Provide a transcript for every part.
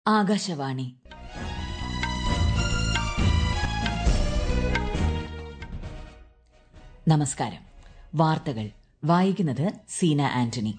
ആകാശവാണി. നമസ്കാരം. വാർത്തകൾ വായിക്കുന്നത് സീന ആന്റണി.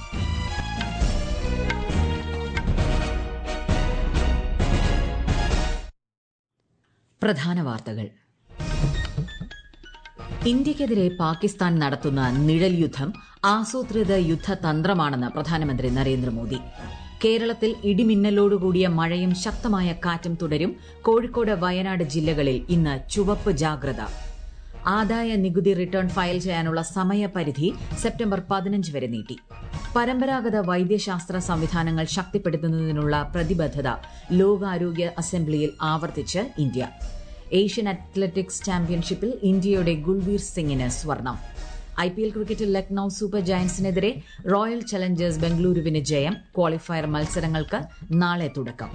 പ്രധാന വാർത്തകൾ. ഇന്ത്യയ്ക്കെതിരെ പാകിസ്ഥാൻ നടത്തുന്ന നിഴൽ യുദ്ധം ആസൂത്രിത യുദ്ധതന്ത്രമാണെന്ന് പ്രധാനമന്ത്രി നരേന്ദ്രമോദി. കേരളത്തിൽ ഇടിമിന്നലോടുകൂടിയ മഴയും ശക്തമായ കാറ്റും തുടരും. കോഴിക്കോട്, വയനാട് ജില്ലകളിൽ ഇന്ന് ചുവപ്പ് ജാഗ്രത. ആദായ നികുതി റിട്ടേൺ ഫയൽ ചെയ്യാനുള്ള സമയപരിധി സെപ്റ്റംബർ 15 വരെ നീട്ടി. പരമ്പരാഗത വൈദ്യശാസ്ത്ര സംവിധാനങ്ങൾ ശക്തിപ്പെടുത്തുന്നതിനുള്ള പ്രതിബദ്ധത ലോകാരോഗ്യ അസംബ്ലിയിൽ ആവർത്തിച്ച് ഇന്ത്യ. ഏഷ്യൻ അത്ലറ്റിക്സ് ചാമ്പ്യൻഷിപ്പിൽ ഇന്ത്യയുടെ ഗുൽവീർ സിംഗിന് സ്വർണം. IPL ക്രിക്കറ്റിൽ ലക്നൌ സൂപ്പർ ജയന്റ്സിനെതിരെ റോയൽ ചലഞ്ചേഴ്സ് ബംഗളൂരുവിന് ജയം. ക്വാളിഫയർ മത്സരങ്ങൾക്ക് നാളെ തുടക്കം.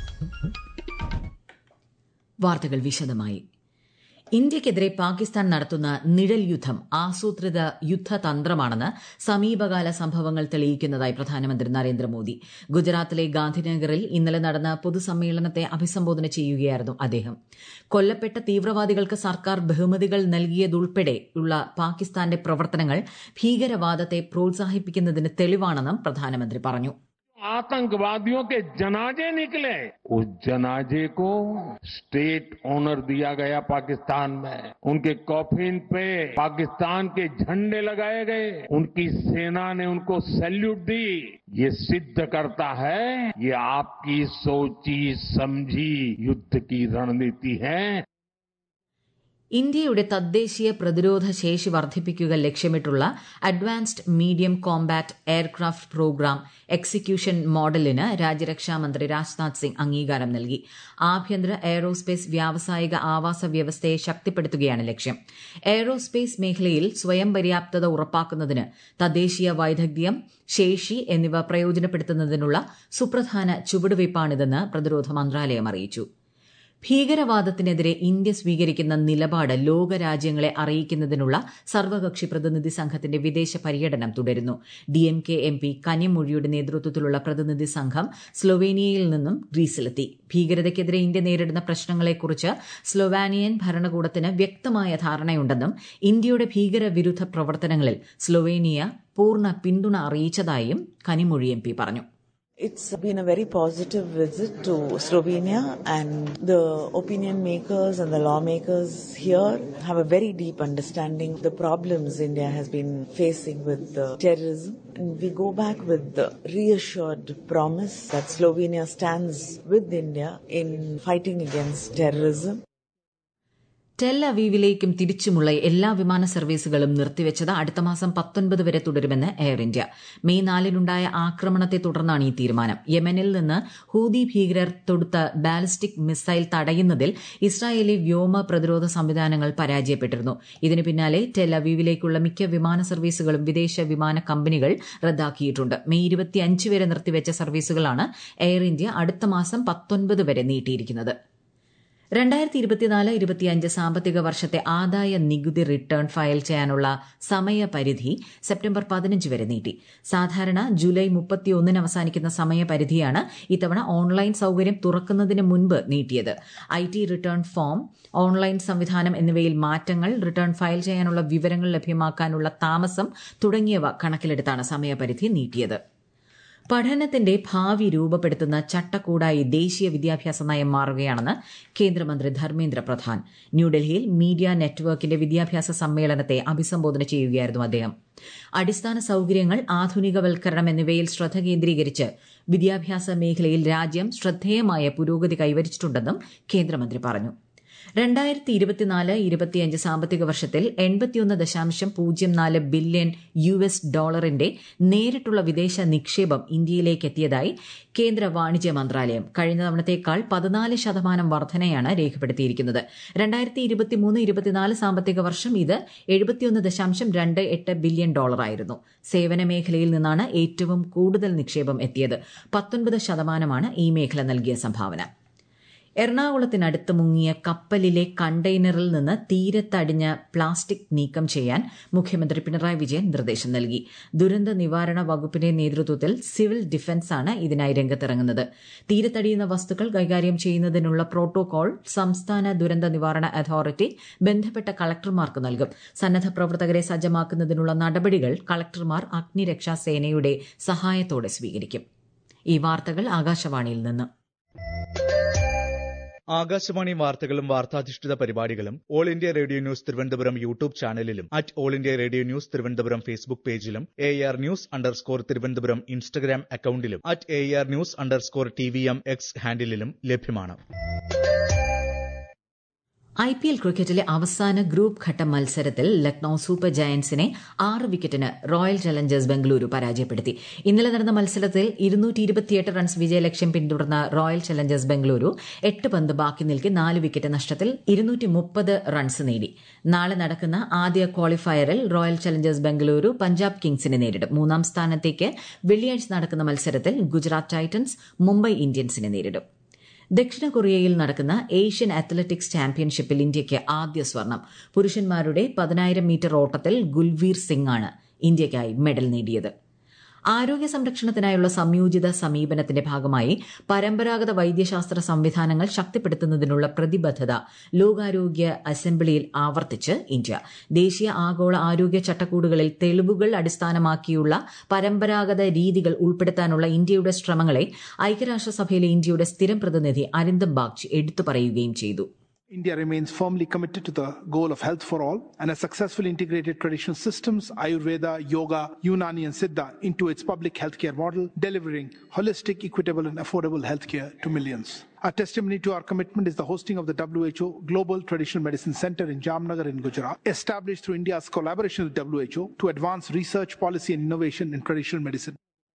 വാർത്തകൾ വിശദമായി. ഇന്ത്യയ്ക്കെതിരെ പാകിസ്ഥാൻ നടത്തുന്ന നിഴൽ യുദ്ധം ആസൂത്രിത യുദ്ധതന്ത്രമാണെന്ന് സമീപകാല സംഭവങ്ങൾ തെളിയിക്കുന്നതായി പ്രധാനമന്ത്രി നരേന്ദ്രമോദി. ഗുജറാത്തിലെ ഗാന്ധിനഗറിൽ ഇന്നലെ നടന്ന പൊതുസമ്മേളനത്തെ അഭിസംബോധന ചെയ്യുകയായിരുന്നു അദ്ദേഹം. കൊല്ലപ്പെട്ട തീവ്രവാദികൾക്ക് സർക്കാർ ബഹുമതികൾ നൽകിയതുൾപ്പെടെയുള്ള പാകിസ്ഥാന്റെ പ്രവർത്തനങ്ങൾ ഭീകരവാദത്തെ പ്രോത്സാഹിപ്പിക്കുന്നതിന് തെളിവാണെന്നും പ്രധാനമന്ത്രി പറഞ്ഞു. आतंकवादियों के जनाजे निकले, उस जनाजे को स्टेट ऑनर दिया गया पाकिस्तान में. उनके कॉफिन पे पाकिस्तान के झंडे लगाए गए. उनकी सेना ने उनको सैल्यूट दी. ये सिद्ध करता है ये आपकी सोची समझी युद्ध की रणनीति है. ഇന്ത്യയുടെ തദ്ദേശീയ പ്രതിരോധ ശേഷി വർദ്ധിപ്പിക്കുക ലക്ഷ്യമിട്ടുള്ള advanced medium combat aircraft programme execution മോഡലിന് രാജ്യരക്ഷാമന്ത്രി രാജ്നാഥ് സിംഗ് അംഗീകാരം നൽകി. ആഭ്യന്തര എയ്റോസ്പേസ് വ്യാവസായിക ആവാസ വ്യവസ്ഥയെ ശക്തിപ്പെടുത്തുകയാണ് ലക്ഷ്യം. എയ്റോസ്പേസ് മേഖലയിൽ സ്വയം പര്യാപ്തത ഉറപ്പാക്കുന്നതിന് തദ്ദേശീയ വൈദഗ്ധ്യം, ശേഷി എന്നിവ പ്രയോജനപ്പെടുത്തുന്നതിനുള്ള സുപ്രധാന ചുവടുവയ്പ്പാണിതെന്ന് പ്രതിരോധ മന്ത്രാലയം അറിയിച്ചു. ഭീകരവാദത്തിനെതിരെ ഇന്ത്യ സ്വീകരിക്കുന്ന നിലപാട് ലോകരാജ്യങ്ങളെ അറിയിക്കുന്നതിനുള്ള സർവകക്ഷി പ്രതിനിധി സംഘത്തിന്റെ വിദേശ പര്യടനം തുടരുന്നു. DMK MP കനിമൊഴിയുടെ നേതൃത്വത്തിലുള്ള പ്രതിനിധി സംഘം സ്ലൊവേനിയയിൽ നിന്നും ഗ്രീസിലെത്തി. ഭീകരതയ്ക്കെതിരെ ഇന്ത്യ നേരിടുന്ന പ്രശ്നങ്ങളെക്കുറിച്ച് സ്ലൊവാനിയൻ ഭരണകൂടത്തിന് വ്യക്തമായ ധാരണയുണ്ടെന്നും ഇന്ത്യയുടെ ഭീകരവിരുദ്ധ പ്രവർത്തനങ്ങളിൽ സ്ലൊവേനിയ പൂർണ്ണ പിന്തുണ അറിയിച്ചതായും കനിമൊഴി MP പറഞ്ഞു. It's been a very positive visit to Slovenia, and the opinion makers and the lawmakers here have a very deep understanding of the problems India has been facing with terrorism. And we go back with the reassured promise that Slovenia stands with India in fighting against terrorism. Tel അവീവിലേക്കും തിരിച്ചുമുള്ള എല്ലാ വിമാന സർവീസുകളും നിർത്തിവച്ചത് അടുത്ത മാസം 19 വരെ തുടരുമെന്ന് air India. May 4-നുണ്ടായ ആക്രമണത്തെ തുടർന്നാണ് ഈ തീരുമാനം. യമനിൽ നിന്ന് ഹൂതി ഭീകരർ തൊടുത്ത ബാലിസ്റ്റിക് മിസൈൽ തടയുന്നതിൽ ഇസ്രായേലി വ്യോമ പ്രതിരോധ സംവിധാനങ്ങൾ പരാജയപ്പെട്ടിരുന്നു. ഇതിന് പിന്നാലെ ടെൽ അവീവിലേക്കുള്ള മിക്ക വിമാന സർവീസുകളും വിദേശ വിമാന കമ്പനികൾ റദ്ദാക്കിയിട്ടുണ്ട്. മെയ് 25 വരെ നിർത്തിവച്ച സർവീസുകളാണ് എയർ ഇന്ത്യ അടുത്ത മാസം 19 വരെ നീട്ടിയിരിക്കുന്നത്. 2024-25 സാമ്പത്തിക വർഷത്തെ ആദായ നികുതി റിട്ടേൺ ഫയൽ ചെയ്യാനുള്ള സമയപരിധി സെപ്റ്റംബർ 15 വരെ നീട്ടി. സാധാരണ ജൂലൈ 31-ന് അവസാനിക്കുന്ന സമയപരിധിയാണ് ഇത്തവണ ഓൺലൈൻ സൌകര്യം തുറക്കുന്നതിന് മുൻപ് നീട്ടിയത്. IT റിട്ടേൺ ഫോം, ഓൺലൈൻ സംവിധാനം എന്നിവയിൽ മാറ്റങ്ങൾ, റിട്ടേൺ ഫയൽ ചെയ്യാനുള്ള വിവരങ്ങൾ ലഭ്യമാക്കാനുള്ള താമസം തുടങ്ങിയവ കണക്കിലെടുത്താണ് സമയപരിധി നീട്ടിയത്. പഠനത്തിന്റെ ഭാവി രൂപപ്പെടുത്തുന്ന ചട്ടക്കൂടായി ദേശീയ വിദ്യാഭ്യാസ നയം മാറുകയാണെന്ന് കേന്ദ്രമന്ത്രി ധർമ്മേന്ദ്ര പ്രധാൻ. ന്യൂഡൽഹിയിൽ മീഡിയ നെറ്റ്വർക്കിന്റെ വിദ്യാഭ്യാസ സമ്മേളനത്തെ അഭിസംബോധന ചെയ്യുകയായിരുന്നു അദ്ദേഹം. അടിസ്ഥാന സൌകര്യങ്ങൾ, ആധുനികവൽക്കരണം എന്നിവയിൽ ശ്രദ്ധ കേന്ദ്രീകരിച്ച് വിദ്യാഭ്യാസ മേഖലയിൽ രാജ്യം ശ്രദ്ധേയമായ പുരോഗതി കൈവരിച്ചിട്ടുണ്ടെന്നും കേന്ദ്രമന്ത്രി പറഞ്ഞു. 2024-25 സാമ്പത്തിക വർഷത്തിൽ $81.04 ബില്യൺ നേരിട്ടുള്ള വിദേശ നിക്ഷേപം ഇന്ത്യയിലേക്ക് എത്തിയതായി കേന്ദ്ര വാണിജ്യ മന്ത്രാലയം. കഴിഞ്ഞ തവണത്തേക്കാൾ 14% വർധനയാണ് രേഖപ്പെടുത്തിയിരിക്കുന്നത്. 2023-24 സാമ്പത്തിക വർഷം ഇത് $71.28 ബില്യൺ ആയിരുന്നു. സേവന മേഖലയിൽ നിന്നാണ് ഏറ്റവും കൂടുതൽ നിക്ഷേപം എത്തിയത്. 19% ഈ മേഖല നൽകിയ സംഭാവന. എറണാകുളത്തിനടുത്ത് മുങ്ങിയ കപ്പലിലെ കണ്ടെയ്നറിൽ നിന്ന് തീരത്തടിഞ്ഞ പ്ലാസ്റ്റിക് നീക്കം ചെയ്യാൻ മുഖ്യമന്ത്രി പിണറായി വിജയൻ നിർദ്ദേശം നൽകി. ദുരന്ത നിവാരണ വകുപ്പിന്റെ നേതൃത്വത്തിൽ സിവിൽ ഡിഫൻസാണ് ഇതിനായി രംഗത്തിറങ്ങുന്നത്. തീരത്തടിയുന്ന വസ്തുക്കൾ കൈകാര്യം ചെയ്യുന്നതിനുള്ള പ്രോട്ടോകോൾ സംസ്ഥാന ദുരന്ത നിവാരണ അതോറിറ്റി ബന്ധപ്പെട്ട കളക്ടർമാർക്ക് നൽകും. സന്നദ്ധ പ്രവർത്തകരെ സജ്ജമാക്കുന്നതിനുള്ള നടപടികൾ കളക്ടർമാർ അഗ്നിരക്ഷാ സേനയുടെ സഹായത്തോടെ സ്വീകരിക്കും. ഈ വാർത്തകൾ ആകാശവാണിയിൽ നിന്ന്. ആകാശവാണി വാർത്തകളും വാർത്താധിഷ്ഠിത പരിപാടികളും all India radio news Thiruvananthapuram YouTube ചാനലിലും all India radio news Thiruvananthapuram Facebook പേജിലും AR News_ തിരുവനന്തപുരം ഇൻസ്റ്റഗ്രാം അക്കൌണ്ടിലും AR News_TVM X ഹാൻഡിലും ലഭ്യമാണ്. IPL ക്രിക്കറ്റിലെ അവസാന ഗ്രൂപ്പ് ഘട്ട മത്സരത്തിൽ ലക്നൌ സൂപ്പർ ജയന്റ്സിനെ 6 വിക്കറ്റിന് റോയൽ ചലഞ്ചേഴ്സ് ബംഗളൂരു പരാജയപ്പെടുത്തി. ഇന്നലെ നടന്ന മത്സരത്തിൽ 228 റൺസ് വിജയലക്ഷ്യം പിന്തുടർന്ന റോയൽ ചലഞ്ചേഴ്സ് ബംഗളൂരു 8 പന്ത് ബാക്കി നിൽക്കെ 4 വിക്കറ്റ് നഷ്ടത്തിൽ 230 റൺസ് നേടി. നാളെ നടക്കുന്ന ആദ്യ ക്വാളിഫയറിൽ റോയൽ ചലഞ്ചേഴ്സ് ബംഗളൂരു പഞ്ചാബ് കിങ്സിനെ നേരിടും. 3ാം സ്ഥാനത്തേക്ക് വെള്ളിയാഴ്ച നടക്കുന്ന മത്സരത്തിൽ ഗുജറാത്ത് ടൈറ്റൻസ് മുംബൈ ഇന്ത്യൻസിനെ നേരിടും. ദക്ഷിണ കൊറിയയിൽ നടക്കുന്ന ഏഷ്യൻ അത്ലറ്റിക്സ് ചാമ്പ്യൻഷിപ്പിൽ ഇന്ത്യയ്ക്ക് ആദ്യ സ്വർണം. പുരുഷന്മാരുടെ 10,000 മീറ്റർ ഓട്ടത്തിൽ ഗുൽവീർ സിംഗ് ആണ് ഇന്ത്യയ്ക്കായി മെഡൽ നേടിയത്. ആരോഗ്യ സംരക്ഷണത്തിനായുള്ള സംയോജിത സമീപനത്തിന്റെ ഭാഗമായി പരമ്പരാഗത വൈദ്യശാസ്ത്ര സംവിധാനങ്ങൾ ശക്തിപ്പെടുത്തുന്നതിനുള്ള പ്രതിബദ്ധത ലോകാരോഗ്യ അസംബ്ലിയിൽ ആവർത്തിച്ച് ഇന്ത്യ. ദേശീയ ആഗോള ആരോഗ്യ ചട്ടക്കൂടുകളിൽ തെളിവുകൾ അടിസ്ഥാനമാക്കിയുള്ള പരമ്പരാഗത രീതികൾ ഉൾപ്പെടുത്താനുള്ള ഇന്ത്യയുടെ ശ്രമങ്ങളെ ഐക്യരാഷ്ട്രസഭയിലെ ഇന്ത്യയുടെ സ്ഥിരം പ്രതിനിധി അരിന്ദം ബാഗ്ചി എടുത്തു പറയുകയും ചെയ്തു. India remains firmly committed to the goal of health for all and has successfully integrated traditional systems, Ayurveda, Yoga, Unani and Siddha into its public healthcare model, delivering holistic, equitable and affordable healthcare to millions. A testimony to our commitment is the hosting of the WHO Global Traditional Medicine Center in Jamnagar in Gujarat, established through India's collaboration with WHO to advance research, policy and innovation in traditional medicine.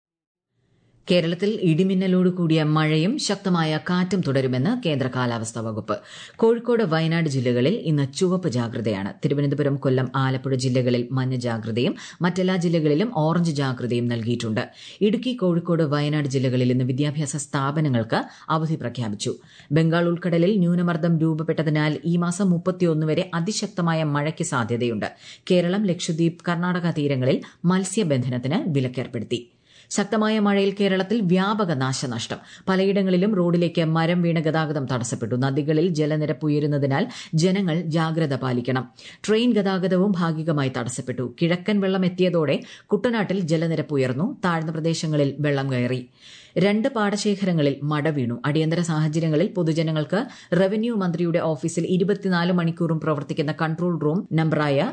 കേരളത്തിൽ ഇടിമിന്നലോട് കൂടിയ മഴയും ശക്തമായ കാറ്റും തുടരുമെന്ന് കേന്ദ്ര കാലാവസ്ഥാ വകുപ്പ്. കോഴിക്കോട് വയനാട് ജില്ലകളിൽ ഇന്ന് ചുവപ്പ് ജാഗ്രതയാണ്. തിരുവനന്തപുരം, കൊല്ലം, ആലപ്പുഴ ജില്ലകളിൽ മഞ്ഞ ജാഗ്രതയും മറ്റെല്ലാ ജില്ലകളിലും ഓറഞ്ച് ജാഗ്രതയും നൽകിയിട്ടുണ്ട്. ഇടുക്കി, കോഴിക്കോട്, വയനാട് ജില്ലകളിൽ ഇന്ന് വിദ്യാഭ്യാസ സ്ഥാപനങ്ങൾക്ക് അവധി പ്രഖ്യാപിച്ചു. ബംഗാൾ ഉൾക്കടലിൽ ന്യൂനമർദ്ദം രൂപപ്പെട്ടതിനാൽ ഈ മാസം 31 വരെ അതിശക്തമായ മഴയ്ക്ക് സാധ്യതയുണ്ട്. കേരളം, ലക്ഷദ്വീപ്, കർണാടക തീരങ്ങളിൽ മത്സ്യബന്ധനത്തിന് വിലക്കേർപ്പെടുത്തി. ശക്തമായ മഴയിൽ കേരളത്തിൽ വ്യാപക നാശനഷ്ടം. പലയിടങ്ങളിലും റോഡിലേക്ക് മരം വീണ് ഗതാഗതം തടസ്സപ്പെട്ടു. നദികളിൽ ജലനിരപ്പ് ഉയരുന്നതിനാൽ ജനങ്ങൾ ജാഗ്രത പാലിക്കണം. ട്രെയിൻ ഗതാഗതവും ഭാഗികമായി തടസ്സപ്പെട്ടു. കിഴക്കൻ വെള്ളം എത്തിയതോടെ കുട്ടനാട്ടിൽ ജലനിരപ്പ് ഉയർന്നു. താഴ്ന്ന പ്രദേശങ്ങളിൽ വെള്ളം കയറി. 2 പാടശേഖരങ്ങളിൽ മട വീണു. അടിയന്തര സാഹചര്യങ്ങളിൽ പൊതുജനങ്ങൾക്ക് റവന്യൂ മന്ത്രിയുടെ ഓഫീസിൽ 24 മണിക്കൂറും പ്രവർത്തിക്കുന്ന കൺട്രോൾ റൂം നമ്പറായ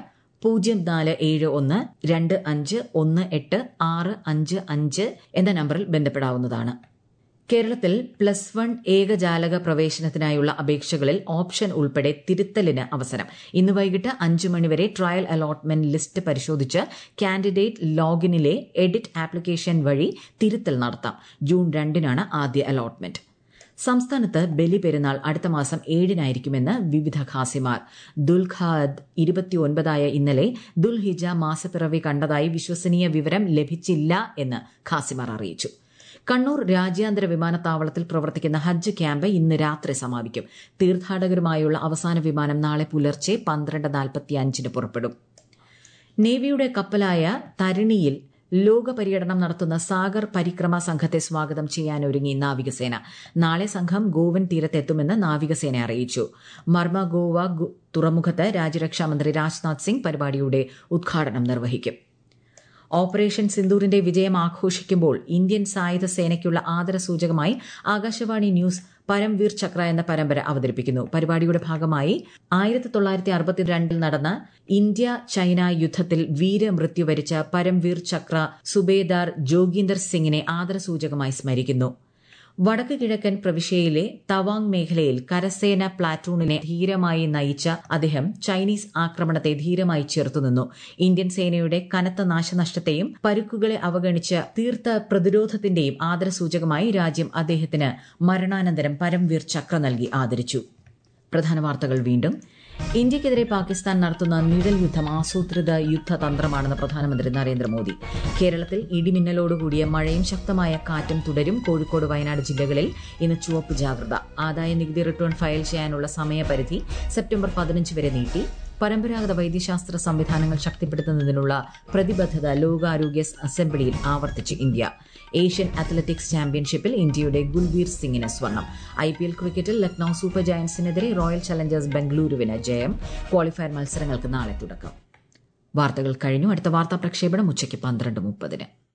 0471251865 എന്ന നമ്പറിൽ ബന്ധപ്പെടാവുന്നതാണ്. കേരളത്തിൽ +1 ഏകജാലക പ്രവേശനത്തിനായുള്ള അപേക്ഷകളിൽ ഓപ്ഷൻ ഉൾപ്പെടെ തിരുത്തലിന് അവസരം. ഇന്ന് വൈകിട്ട് 5 മണിവരെ ട്രയൽ അലോട്ട്മെന്റ് ലിസ്റ്റ് പരിശോധിച്ച് കാൻഡിഡേറ്റ് ലോഗിനിലെ എഡിറ്റ് ആപ്ലിക്കേഷൻ വഴി തിരുത്തൽ നടത്താം. ജൂൺ 2-നാണ് ആദ്യ അലോട്ട്മെന്റ്. സംസ്ഥാനത്ത് ബലിപെരുന്നാൾ അടുത്ത മാസം 7-നായിരിക്കുമെന്ന് വിവിധ ഖാസിമാർ. ദുൽഖഅദ് 29 ഇന്നലെ ദുൽഹിജ മാസപ്പിറവി കണ്ടതായി വിശ്വസനീയ വിവരം ലഭിച്ചില്ല എന്ന് ഖാസിമാർ അറിയിച്ചു. കണ്ണൂർ രാജ്യാന്തര വിമാനത്താവളത്തിൽ പ്രവർത്തിക്കുന്ന ഹജ്ജ് ക്യാമ്പ് ഇന്ന് രാത്രി സമാപിക്കും. തീർത്ഥാടകരുമായുള്ള അവസാന വിമാനം നാളെ പുലർച്ചെ 12:45 പുറപ്പെടും. നേവിയുടെ കപ്പലായ തരിണിയിൽ ലോക പര്യടനം നടത്തുന്ന സാഗർ പരിക്രമ സംഘത്തെ സ്വാഗതം ചെയ്യാനൊരുങ്ങി നാവികസേന. നാളെ സംഘം ഗോവൻ തീരത്തെത്തുമെന്ന് നാവികസേന അറിയിച്ചു. മർമഗോവ തുറമുഖത്ത് രാജ്യരക്ഷാമന്ത്രി രാജ്നാഥ് സിംഗ് പരിപാടിയുടെ ഉദ്ഘാടനം നിർവഹിക്കും. ഓപ്പറേഷൻ സിന്ദൂറിന്റെ വിജയം ആഘോഷിക്കുമ്പോൾ ഇന്ത്യൻ സായുധ സേനയ്ക്കുള്ള ആദരസൂചകമായി ആകാശവാണി ന്യൂസ് പരംവീർ ചക്ര എന്ന പരമ്പര അവതരിപ്പിക്കുന്നു. പരിപാടിയുടെ ഭാഗമായി 1962 നടന്ന ഇന്ത്യ ചൈന യുദ്ധത്തിൽ വീരമൃത്യു വരിച്ച പരംവീർ ചക്ര സുബേദാർ ജോഗീന്ദർ സിംഗിനെ ആദരസൂചകമായി സ്മരിക്കുന്നു. വടക്ക് കിഴക്കൻ പ്രവിശ്യയിലെ തവാങ് മേഖലയിൽ കരസേന പ്ലാറ്റൂണിനെ ധീരമായി നയിച്ച അദ്ദേഹം ചൈനീസ് ആക്രമണത്തെ ധീരമായി ചെറുത്തുനിന്നു. ഇന്ത്യൻ സേനയുടെ കനത്ത നാശനഷ്ടത്തെയും പരുക്കുകളെ അവഗണിച്ച തീർത്ത പ്രതിരോധത്തിന്റെയും ആദരസൂചകമായി രാജ്യം അദ്ദേഹത്തിന് മരണാനന്തരം പരംവീർ ചക്ര നൽകി ആദരിച്ചു. പ്രധാന വാർത്തകൾ വീണ്ടും. ഇന്ത്യയ്ക്കെതിരെ പാകിസ്ഥാൻ നടത്തുന്ന നിഴൽ യുദ്ധം ആസൂത്രിത യുദ്ധതന്ത്രമാണെന്ന് പ്രധാനമന്ത്രി നരേന്ദ്രമോദി. കേരളത്തിൽ ഇടിമിന്നലോടുകൂടിയ മഴയും ശക്തമായ കാറ്റും തുടരും. കോഴിക്കോട്, വയനാട് ജില്ലകളിൽ ഇന്ന് ചുവപ്പ് ജാഗ്രത. ആദായ നികുതി റിട്ടേൺ ഫയൽ ചെയ്യാനുള്ള സമയപരിധി സെപ്റ്റംബർ 15 വരെ നീട്ടി. പരമ്പരാഗത വൈദ്യശാസ്ത്ര സംവിധാനങ്ങൾ ശക്തിപ്പെടുത്തുന്നതിനുള്ള പ്രതിബദ്ധത ലോകാരോഗ്യ അസംബ്ലിയിൽ ആവർത്തിച്ച് ഇന്ത്യ. ഏഷ്യൻ അത്ലറ്റിക്സ് ചാമ്പ്യൻഷിപ്പിൽ ഇന്ത്യയുടെ ഗുൽബീർ സിംഗിന് സ്വർണം. IPL ക്രിക്കറ്റിൽ ലക്നൌ സൂപ്പർ ജയന്റ്സിനെതിരെ റോയൽ ചലഞ്ചേഴ്സ് ബംഗളൂരുവിന് ജയം. ക്വാളിഫയർ മത്സരങ്ങൾക്ക് നാളെ തുടക്കം. വാർത്തകൾ കഴിഞ്ഞു. അടുത്ത വാർത്താ പ്രക്ഷേപണം ഉച്ചയ്ക്ക് 12:30.